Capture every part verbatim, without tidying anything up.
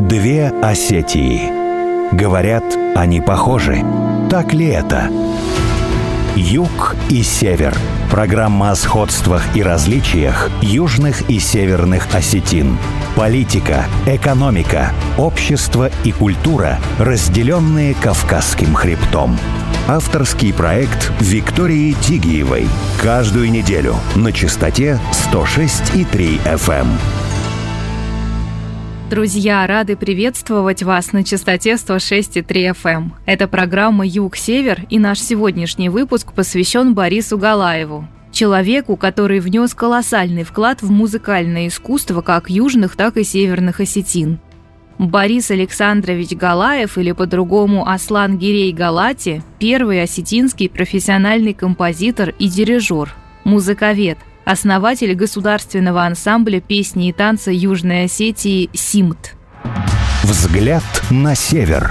Две Осетии. Говорят, они похожи. Так ли это? Юг и север. Программа о сходствах и различиях южных и северных осетин. Политика, экономика, общество и культура, разделенные Кавказским хребтом. Авторский проект Виктории Тигиевой. Каждую неделю на частоте сто шесть и три эф эм. Друзья, рады приветствовать вас на частоте сто шесть и три эф эм. Это программа «Юг-Север», и наш сегодняшний выпуск посвящен Борису Галаеву. Человеку, который внес колоссальный вклад в музыкальное искусство как южных, так и северных осетин. Борис Александрович Галаев, или по-другому Аслан Гирей Галати, первый осетинский профессиональный композитор и дирижер, музыковед, основатель государственного ансамбля песни и танца Южной Осетии «Симт». Взгляд на север.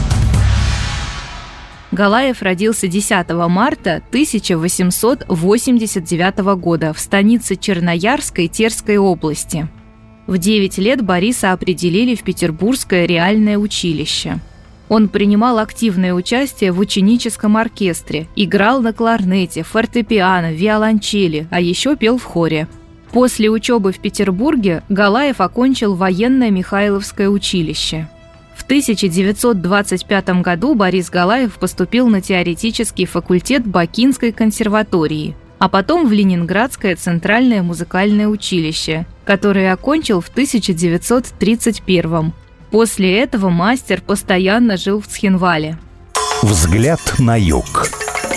Галаев родился десятого марта тысяча восемьсот восемьдесят девятого года в станице Черноярской Терской области. В девять лет Бориса определили в Петербургское реальное училище. Он принимал активное участие в ученическом оркестре, играл на кларнете, фортепиано, виолончели, а еще пел в хоре. После учебы в Петербурге Галаев окончил военное Михайловское училище. В тысяча девятьсот двадцать пятом году Борис Галаев поступил на теоретический факультет Бакинской консерватории, а потом в Ленинградское центральное музыкальное училище, которое окончил в тысяча девятьсот тридцать первом. После этого мастер постоянно жил в Цхинвале. Взгляд на юг.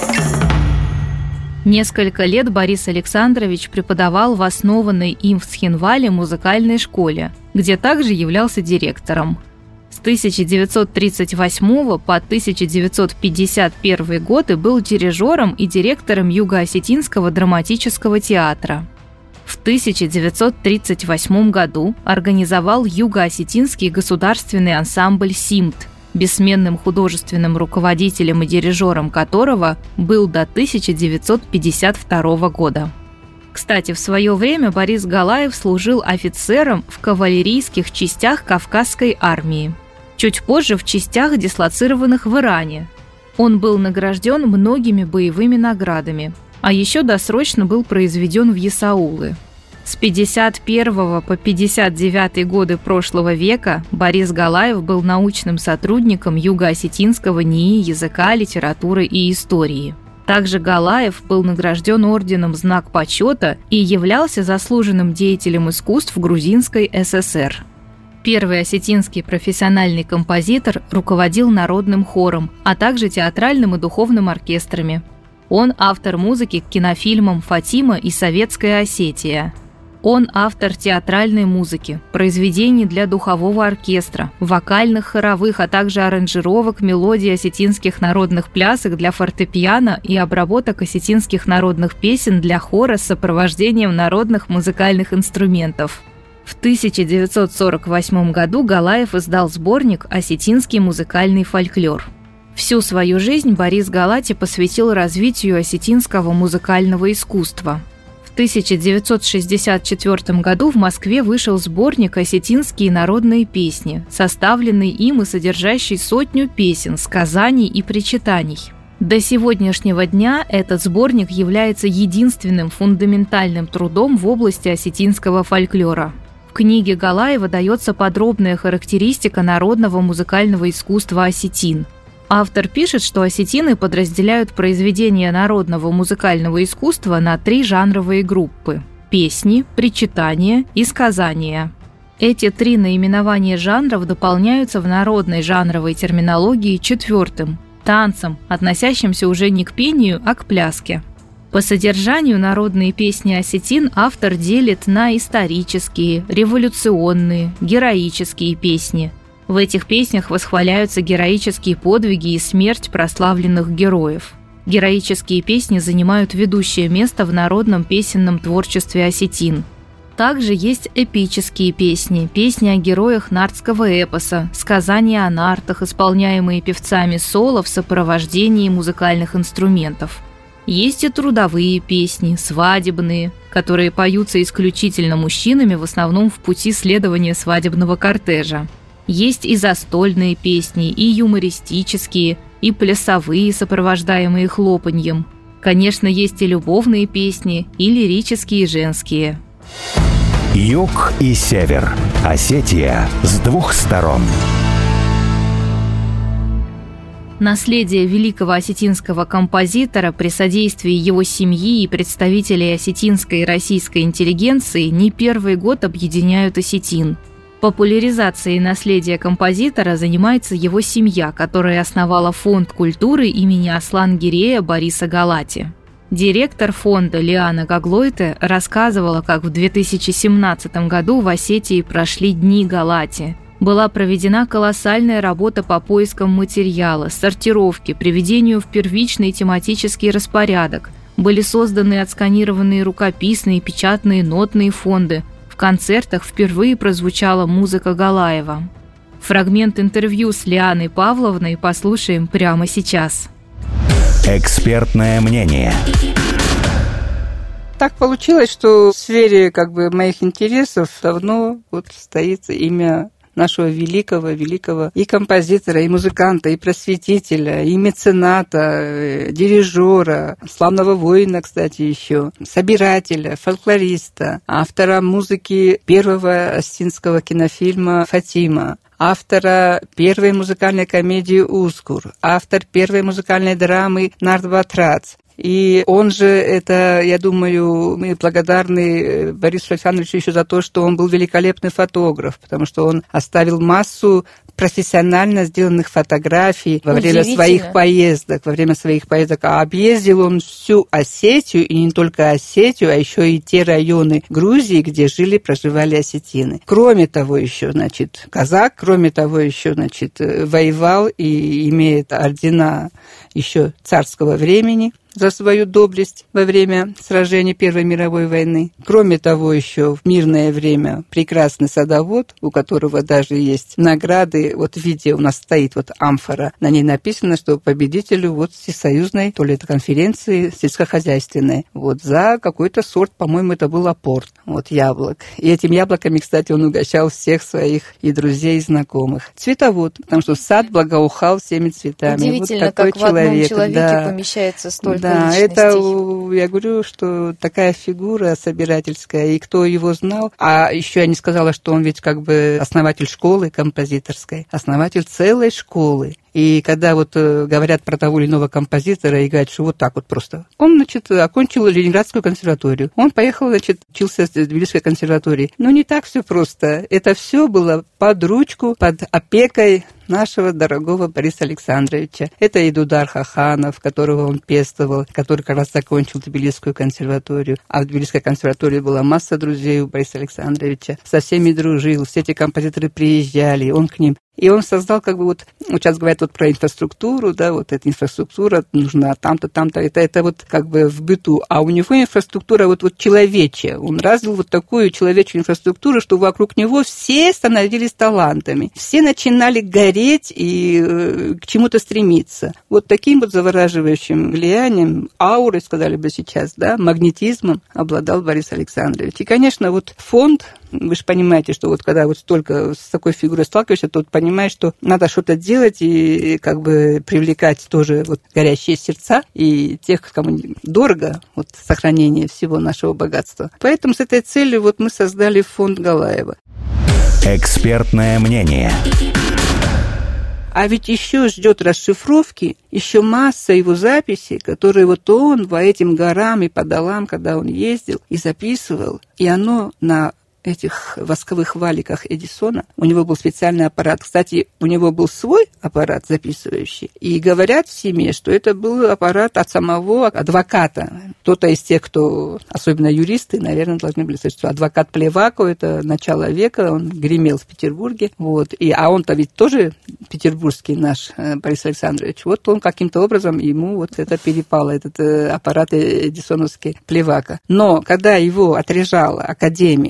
Несколько лет Борис Александрович преподавал в основанной им в Цхинвале музыкальной школе, где также являлся директором. С тысяча девятьсот тридцать восьмого по тысяча девятьсот пятьдесят первый годы был дирижером и директором Юго-Осетинского драматического театра. В тысяча девятьсот тридцать восьмом году организовал Юго-Осетинский государственный ансамбль «Симт», бессменным художественным руководителем и дирижером которого был до тысяча девятьсот пятьдесят второго года. Кстати, в свое время Борис Галаев служил офицером в кавалерийских частях Кавказской армии. Чуть позже в частях, дислоцированных в Иране. Он был награжден многими боевыми наградами, а еще досрочно был произведен в ясаулы. С пятьдесят первого по пятьдесят девятый годы прошлого века Борис Галаев был научным сотрудником Юго-Осетинского НИИ языка, литературы и истории. Также Галаев был награжден орденом «Знак почета» и являлся заслуженным деятелем искусств Грузинской эс эс эр. Первый осетинский профессиональный композитор руководил народным хором, а также театральным и духовным оркестрами. Он автор музыки к кинофильмам «Фатима» и «Советская Осетия». Он автор театральной музыки, произведений для духового оркестра, вокальных, хоровых, а также аранжировок мелодий осетинских народных плясок для фортепиано и обработок осетинских народных песен для хора с сопровождением народных музыкальных инструментов. В тысяча девятьсот сорок восьмом году Галаев издал сборник «Осетинский музыкальный фольклор». Всю свою жизнь Борис Галати посвятил развитию осетинского музыкального искусства. В тысяча девятьсот шестьдесят четвёртом году в Москве вышел сборник «Осетинские народные песни», составленный им и содержащий сотню песен, сказаний и причитаний. До сегодняшнего дня этот сборник является единственным фундаментальным трудом в области осетинского фольклора. В книге Галаева дается подробная характеристика народного музыкального искусства осетин. Автор пишет, что осетины подразделяют произведения народного музыкального искусства на три жанровые группы – песни, причитания и сказания. Эти три наименования жанров дополняются в народной жанровой терминологии четвертым – танцем, относящимся уже не к пению, а к пляске. По содержанию народные песни осетин автор делит на исторические, революционные, героические песни. В этих песнях восхваляются героические подвиги и смерть прославленных героев. Героические песни занимают ведущее место в народном песенном творчестве осетин. Также есть эпические песни, песни о героях нартского эпоса, сказания о нартах, исполняемые певцами соло в сопровождении музыкальных инструментов. Есть и трудовые песни, свадебные, которые поются исключительно мужчинами, в основном в пути следования свадебного кортежа. Есть и застольные песни, и юмористические, и плясовые, сопровождаемые хлопаньем. Конечно, есть и любовные песни, и лирические женские. Юг и север. Осетия с двух сторон. Наследие великого осетинского композитора при содействии его семьи и представителей осетинской и российской интеллигенции не первый год объединяют осетин. Популяризацией наследия композитора занимается его семья, которая основала фонд культуры имени Аслан-Гирея Бориса Галати. Директор фонда Лиана Гаглойте рассказывала, как в две тысячи семнадцатом году в Осетии прошли Дни Галати. Была проведена колоссальная работа по поискам материала, сортировке, приведению в первичный тематический распорядок. Были созданы отсканированные рукописные, печатные, нотные фонды. В концертах впервые прозвучала музыка Галаева. Фрагмент интервью с Лианой Павловной послушаем прямо сейчас. Экспертное мнение. Так получилось, что в сфере как бы моих интересов давно вот стоит имя нашего великого, великого и композитора, и музыканта, и просветителя, и мецената, дирижера, славного воина, кстати, еще, собирателя, фольклориста, автора музыки первого осетинского кинофильма «Фатима», автора первой музыкальной комедии «Ускур», автор первой музыкальной драмы «Нардбатрац». И он же, это, я думаю, мы благодарны Борису Александровичу еще за то, что он был великолепный фотограф, потому что он оставил массу профессионально сделанных фотографий во время своих поездок, во время своих поездок. А объездил он всю Осетию, и не только Осетию, а еще и те районы Грузии, где жили, проживали осетины. Кроме того, еще, значит, казак, кроме того, еще, значит, воевал и имеет ордена еще царского времени за свою доблесть во время сражений Первой мировой войны. Кроме того, еще в мирное время прекрасный садовод, у которого даже есть награды. Вот в виде у нас стоит вот амфора. На ней написано, что победителю вот всесоюзной, то ли это конференции сельскохозяйственной, вот за какой-то сорт, по-моему, это был апорт, вот яблок. И этими яблоками, кстати, он угощал всех своих и друзей, и знакомых. Цветовод, потому что сад благоухал всеми цветами. Удивительно, вот такой как человек, в одном человеке да. помещается столько Да, личностей. это, я говорю, что такая фигура собирательская, и кто его знал. А еще я не сказала, что он ведь как бы основатель школы композиторской, основатель целой школы. И когда вот э, говорят про того или иного композитора и говорят, что вот так вот просто. Он, значит, окончил Ленинградскую консерваторию. Он поехал, значит, учился в Тбилисской консерватории. Но не так все просто. Это все было под ручку, под опекой нашего дорогого Бориса Александровича. Это и Дудар Хаханов, которого он пестовал, который как раз закончил Тбилисскую консерваторию. А в Тбилисской консерватории была масса друзей у Бориса Александровича. Со всеми дружил, все эти композиторы приезжали, он к ним. И он создал, как бы, вот, вот сейчас говорят вот про инфраструктуру, да, вот эта инфраструктура нужна там-то, там-то, это, это вот как бы в быту. А у него инфраструктура вот, вот человечья. Он развил вот такую человечью инфраструктуру, что вокруг него все становились талантами. Все начинали гореть и э, к чему-то стремиться. Вот таким вот завораживающим влиянием, аурой, сказали бы сейчас, да, магнетизмом обладал Борис Александрович. И, конечно, вот фонд, вы же понимаете, что вот когда вот столько с такой фигурой сталкиваешься, то вот понимаешь, что надо что-то делать и как бы привлекать тоже вот горящие сердца и тех, кому дорого вот сохранение всего нашего богатства. Поэтому с этой целью вот мы создали фонд Галаева. Экспертное мнение. А ведь еще ждет расшифровки, еще масса его записей, которые вот он по этим горам и по долам, когда он ездил и записывал, и оно на этих восковых валиках Эдисона. У него был специальный аппарат. Кстати, у него был свой аппарат записывающий. И говорят в семье, что это был аппарат от самого адвоката. Кто-то из тех, кто, особенно юристы, наверное, должны были слышать, что адвокат Плевако, это начало века, он гремел в Петербурге. Вот. И, а он-то ведь тоже петербургский наш Борис Александрович. Вот он каким-то образом, ему вот это перепало, этот аппарат эдисоновский Плевако. Но когда его отрежала Академия наук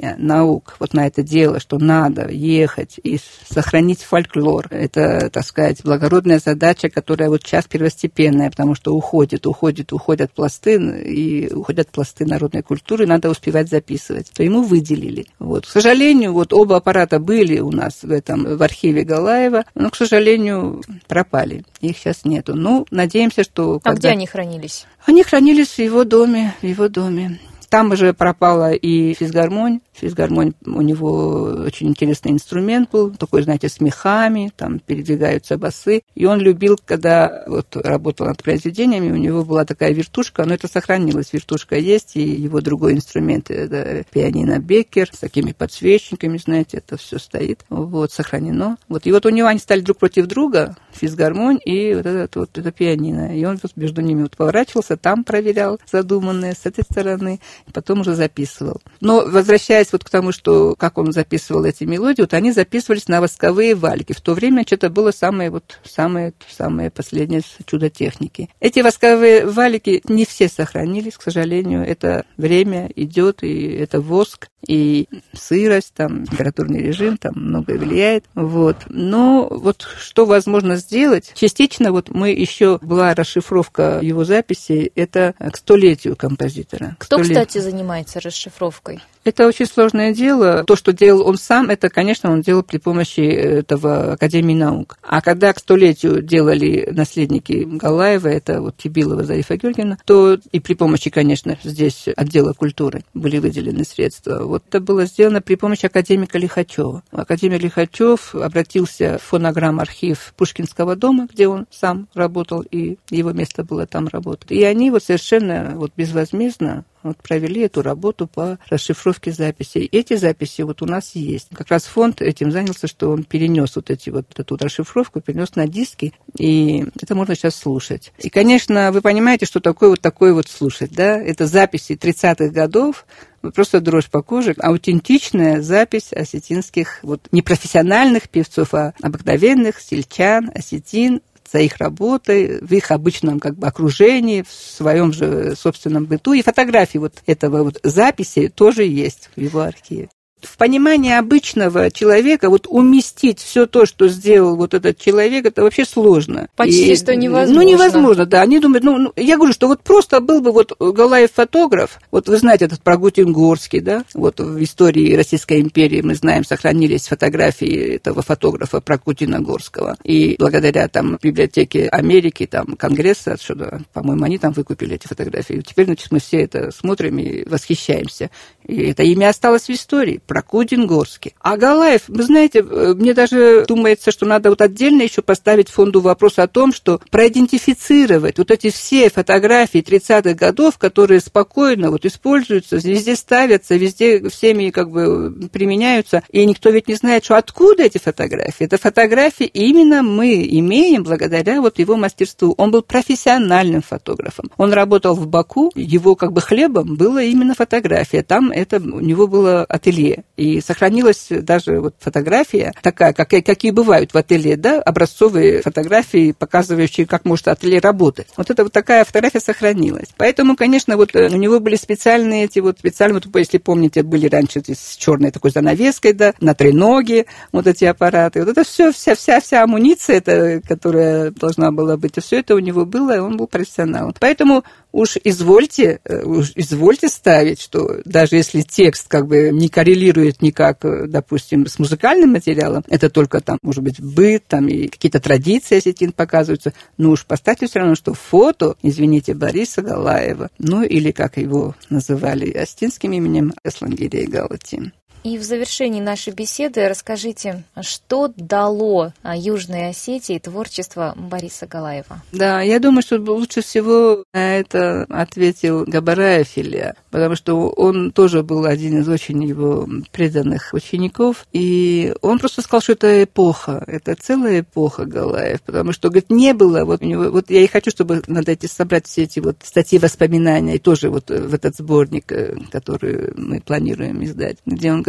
наук вот на это дело, что надо ехать и сохранить фольклор. Это, так сказать, благородная задача, которая вот сейчас первостепенная, потому что уходит, уходит, уходят пласты, и уходят пласты народной культуры, надо успевать записывать. То ему выделили. Вот. К сожалению, вот оба аппарата были у нас в этом, в архиве Галаева, но, к сожалению, пропали. Их сейчас нету. Ну, надеемся, что... А когда... где они хранились? Они хранились в его доме, в его доме. Там уже пропала и физгармонь. Физгармонь, у него очень интересный инструмент был, такой, знаете, с мехами, там передвигаются басы. И он любил, когда вот работал над произведениями, у него была такая вертушка, но это сохранилось, вертушка есть, и его другой инструмент, это пианино Беккер с такими подсвечниками, знаете, это все стоит, вот, сохранено. Вот, и вот у него они стали друг против друга, физгармонь и вот это, вот, это пианино. И он вот между ними вот поворачивался, там проверял задуманное с этой стороны, потом уже записывал. Но, возвращаясь вот к тому, что как он записывал эти мелодии, вот они записывались на восковые валики. В то время это было самое, вот, самое, самое последнее чудо техники. Эти восковые валики не все сохранились, к сожалению. Это время идет, и это воск, и сырость, там, температурный режим, там многое влияет. Вот. Но вот что возможно сделать? Частично вот мы еще, была расшифровка его записей, это к столетию композитора. Кто, столетию. Кстати, занимается расшифровкой? Это очень сложное дело. То, что делал он сам, это, конечно, он делал при помощи этого Академии наук. А когда к столетию делали наследники Галаева, это вот Кибилова Зарифа Георгиевна, то и при помощи, конечно, здесь отдела культуры были выделены средства. Вот это было сделано при помощи академика Лихачева. Академик Лихачев обратился в фонограмм-архив Пушкинского дома, где он сам работал, и его место было там работать. И они вот совершенно вот безвозмездно вот провели эту работу по расшифровке записей. Эти записи вот у нас есть. Как раз фонд этим занялся, что он перенес вот эти вот эту расшифровку, перенес на диски, и это можно сейчас слушать. И, конечно, вы понимаете, что такое вот такое вот слушать, да? Это записи тридцатых годов, просто дрожь по коже, аутентичная запись осетинских, вот не профессиональных певцов, а обыкновенных сельчан, осетин, за их работой, в их обычном как бы окружении, в своем же собственном быту. И фотографии вот этого вот записи тоже есть в его архиве. В понимании обычного человека вот уместить все то, что сделал вот этот человек, это вообще сложно. Почти и, что невозможно. Ну, невозможно, да. Они думают, ну, ну, я говорю, что вот просто был бы вот Галаев фотограф, вот вы знаете этот Прогутин-Горский, да, вот в истории Российской империи мы знаем, сохранились фотографии этого фотографа Прогутина-Горского. И благодаря там библиотеке Америки, там Конгресса, что-то, по-моему, они там выкупили эти фотографии. И теперь, значит, мы все это смотрим и восхищаемся. И это имя осталось в истории. Прокудин-Горский. А Галаев, вы знаете, мне даже думается, что надо вот отдельно еще поставить фонду вопрос о том, что проидентифицировать вот эти все фотографии тридцатых годов, которые спокойно вот используются, везде ставятся, везде всеми как бы применяются, и никто ведь не знает, что откуда эти фотографии. Это фотографии именно мы имеем благодаря вот его мастерству. Он был профессиональным фотографом. Он работал в Баку, его как бы хлебом было именно фотография. Там это у него было ателье. И сохранилась даже вот фотография такая, как, какие бывают в ателье, да, образцовые фотографии, показывающие, как может ателье работать. Вот это вот такая фотография сохранилась. Поэтому, конечно, вот у него были специальные эти вот, специальные, вот, если помните, были раньше с черной такой занавеской, да, на треноге, вот эти аппараты. Вот это все, вся, вся, вся амуниция, это, которая должна была быть, все это у него было, и он был профессионалом. Поэтому уж извольте, уж извольте ставить, что даже если текст как бы не коррелирует никак, допустим, с музыкальным материалом, это только там, может быть, быт, там и какие-то традиции осетин показываются, но уж поставьте все равно, что фото, извините, Бориса Галаева, ну или как его называли осетинским именем, Аслангирей Галатин. И в завершении нашей беседы расскажите, что дало Южной Осетии творчество Бориса Галаева? Да, я думаю, что лучше всего на это ответил Габараев Илья, потому что он тоже был один из очень его преданных учеников, и он просто сказал, что это эпоха, это целая эпоха Галаев, потому что, говорит, не было, вот у него, вот я и хочу, чтобы надо эти, собрать все эти вот статьи воспоминания, и тоже вот в этот сборник, который мы планируем издать, где он говорит,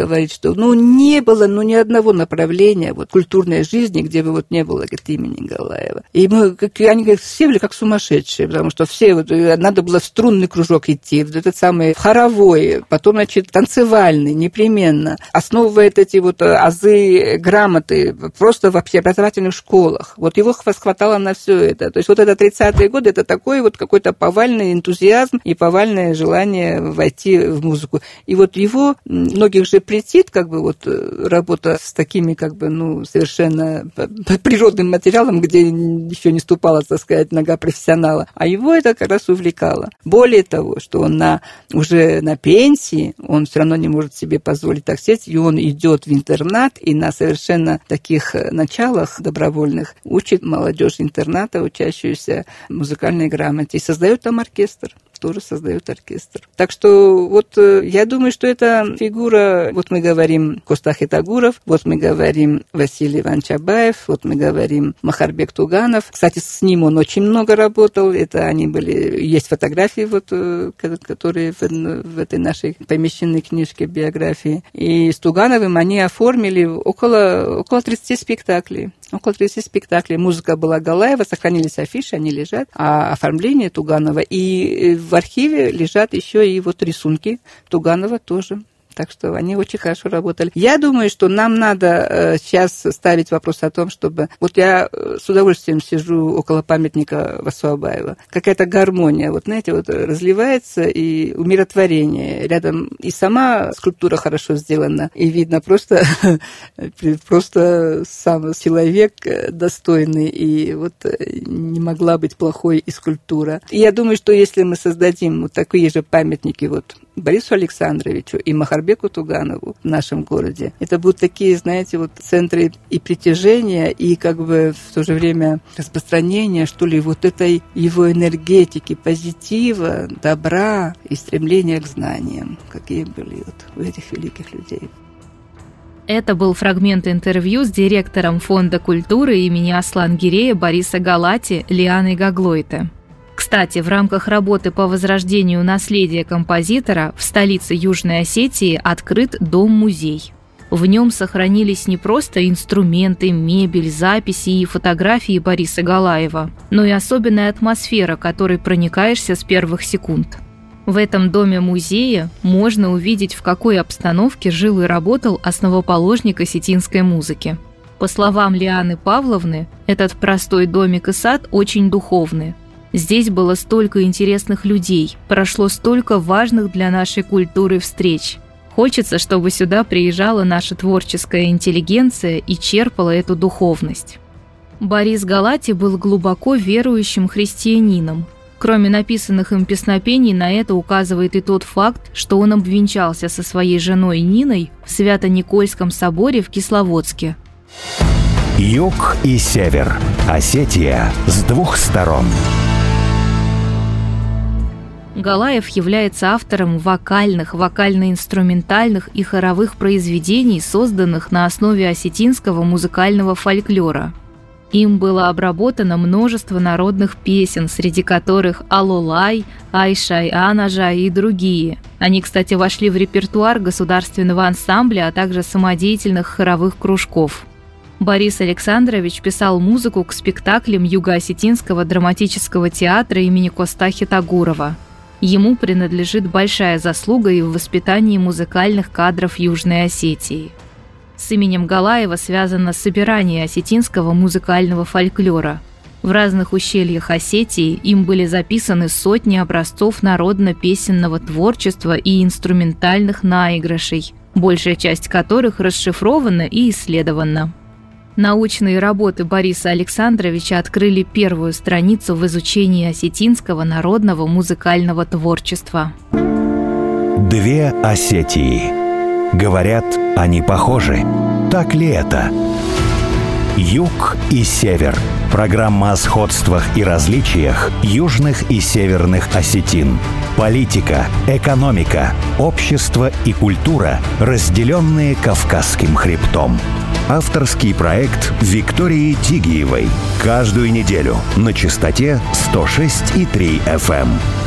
говорит, что ну не было ну ни одного направления вот культурной жизни, где бы вот не было, говорит, имени Галаева. И мы, как, они говорят, все были как сумасшедшие, потому что все, вот, надо было в струнный кружок идти, в этот самый хоровой, потом, значит, танцевальный, непременно, основывает эти вот азы грамоты просто в общеобразовательных школах. Вот его хватало на все это. То есть вот это тридцатые годы, это такой вот какой-то повальный энтузиазм и повальное желание войти в музыку. И вот его, многих же претит, как бы, вот работа с такими, как бы, ну, совершенно природным материалом, где еще не ступала, так сказать, нога профессионала. А его это как раз увлекало. Более того, что он на, уже на пенсии, он все равно не может себе позволить так сесть, и он идет в интернат, и на совершенно таких началах добровольных учит молодежь интерната, учащуюся музыкальной грамоте, и создает там оркестр. тоже создает оркестр. Так что вот я думаю, что это фигура, вот мы говорим Коста Хитагуров, вот мы говорим Василий Иванович Абаев, вот мы говорим Махарбек Туганов. Кстати, с ним он очень много работал, это они были, есть фотографии, вот, которые в, в этой нашей помещенной книжке биографии. И с Тугановым они оформили около, около тридцати спектаклей. Около тридцати спектаклей. Музыка была Галаева, сохранились афиши, они лежат, а оформление Туганова. И в архиве лежат еще и вот рисунки Туганова тоже. Так что они очень хорошо работали. Я думаю, что нам надо сейчас ставить вопрос о том, чтобы... Вот я с удовольствием сижу около памятника Васу Абаева. Какая-то гармония, вот знаете, вот разливается, и умиротворение. Рядом и сама скульптура хорошо сделана, и видно просто, просто сам человек достойный, и вот не могла быть плохой и скульптура. И я думаю, что если мы создадим вот такие же памятники вот Борису Александровичу и Махарбеку Туганову в нашем городе, это будут такие, знаете, вот центры и притяжения, и как бы в то же время распространения, что ли, вот этой его энергетики, позитива, добра и стремления к знаниям, какие были вот у этих великих людей. Это был фрагмент интервью с директором Фонда культуры имени Аслан-Гирея Бориса Галати Лианой Гаглойте. Кстати, в рамках работы по возрождению наследия композитора в столице Южной Осетии открыт дом-музей. В нем сохранились не просто инструменты, мебель, записи и фотографии Бориса Галаева, но и особенная атмосфера, которой проникаешься с первых секунд. В этом доме-музее можно увидеть, в какой обстановке жил и работал основоположник осетинской музыки. По словам Лианы Павловны, этот простой домик и сад очень духовный. Здесь было столько интересных людей, прошло столько важных для нашей культуры встреч. Хочется, чтобы сюда приезжала наша творческая интеллигенция и черпала эту духовность. Борис Галати был глубоко верующим христианином. Кроме написанных им песнопений, на это указывает и тот факт, что он обвенчался со своей женой Ниной в Свято-Никольском соборе в Кисловодске. Юг и север. Осетия с двух сторон. Галаев является автором вокальных, вокально-инструментальных и хоровых произведений, созданных на основе осетинского музыкального фольклора. Им было обработано множество народных песен, среди которых «Алолай», «Айшай Анажай» и другие. Они, кстати, вошли в репертуар государственного ансамбля, а также самодеятельных хоровых кружков. Борис Александрович писал музыку к спектаклям Юго-Осетинского драматического театра имени Коста Хитагурова. Ему принадлежит большая заслуга и в воспитании музыкальных кадров Южной Осетии. С именем Галаева связано собирание осетинского музыкального фольклора. В разных ущельях Осетии им были записаны сотни образцов народно-песенного творчества и инструментальных наигрышей, большая часть которых расшифрована и исследована. Научные работы Бориса Александровича открыли первую страницу в изучении осетинского народного музыкального творчества. Две Осетии. Говорят, они похожи. Так ли это? Юг и север. Программа о сходствах и различиях южных и северных осетин. Политика, экономика, общество и культура, разделенные Кавказским хребтом. Авторский проект Виктории Тигиевой. Каждую неделю на частоте сто шесть и три эф эм.